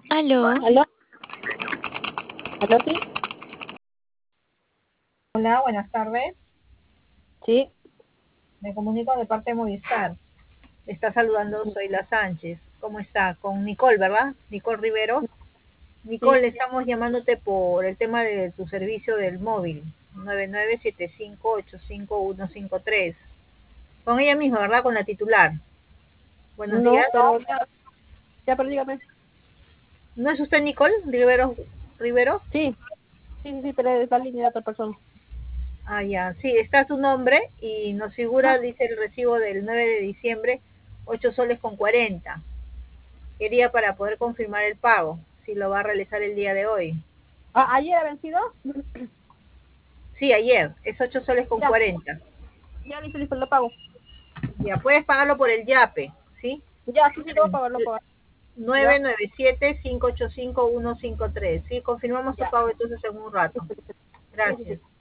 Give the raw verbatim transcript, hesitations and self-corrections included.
Aló, ¿Aló? ¿Aló, sí? Hola, buenas tardes. Sí. Me comunico de parte de Movistar. Le está saludando Zoila Sánchez. ¿Cómo está? Con Nicole, ¿verdad? Nicole Rivero. Sí. Nicole, estamos llamándote por el tema de tu servicio del móvil. nueve nueve siete cinco ocho cinco uno cinco tres. Con ella misma, ¿verdad? Con la titular. Buenos días. No, pero ya, ya, pero dígame. ¿No es usted Nicole Rivero? Rivero? Sí, sí, sí, sí, pero es la línea de otra persona. Ah, ya. Sí, está su nombre y nos figura, dice el recibo del nueve de diciembre, ocho soles con cuarenta. Quería para poder confirmar el pago, si lo va a realizar el día de hoy. Ah, ¿ayer ha vencido? Sí, ayer, es ocho soles con Ya, cuarenta. ya, listo, listo, lo pago. Ya, puedes pagarlo por el YAPE, ¿sí? Ya, sí, sí, lo voy a pagar, lo voy a pagar. nueve Ya, nueve siete cinco ocho cinco uno cinco tres. Sí, confirmamos tu ya. pago entonces en un rato. Sí, sí, Gracias. sí.